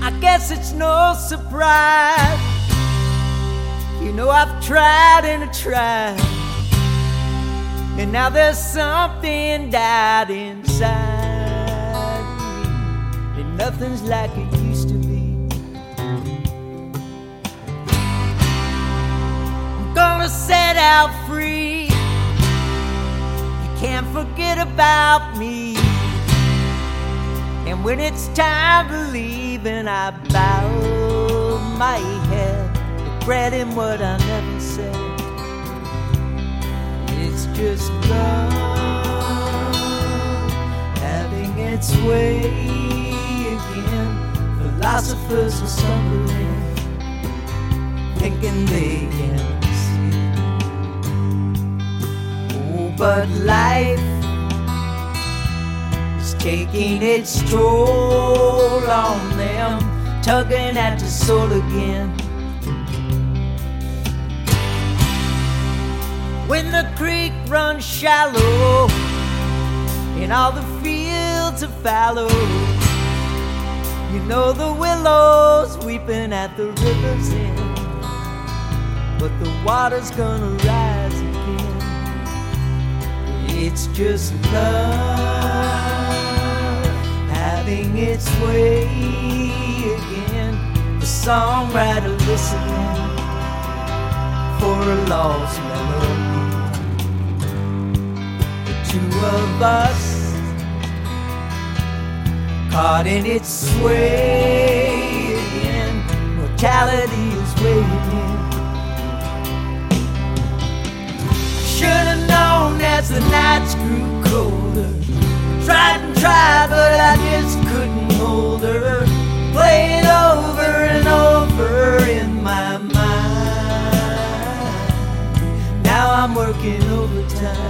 I guess it's no surprise. You know I've tried and I tried, and now there's something died inside me, and nothing's like it used to be. I'm gonna set out free. You can't forget about me. And when it's time to leave and I bow my head, regretting what I never said, it's just love having its way again. Philosophers are stumbling, thinking they can see. Oh, but life taking its toll on them, tugging at the soul again. When the creek runs shallow and all the fields are fallow, you know the willows weeping at the river's end, but the water's gonna rise again. It's just love having its way again. The songwriter listening for a lost melody. The two of us caught in its sway again. Mortality is waiting. Should have known as the nights grew colder. Tried and tried, but I just couldn't hold her. Play it over and over in my mind. Now I'm working overtime.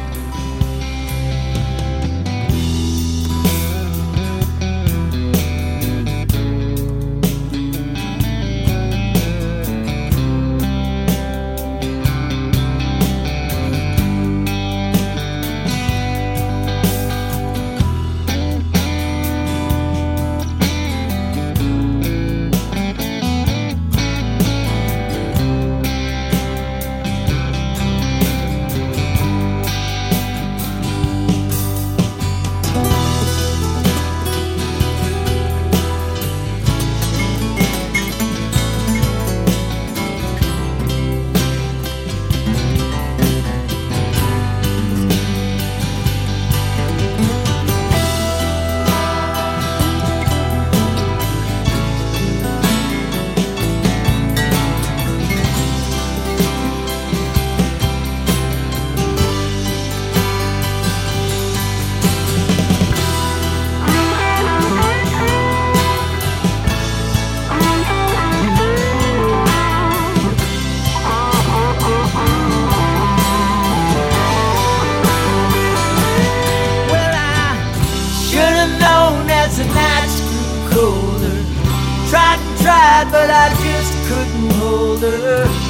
The nights grew colder. Tried and tried, but I just couldn't hold her.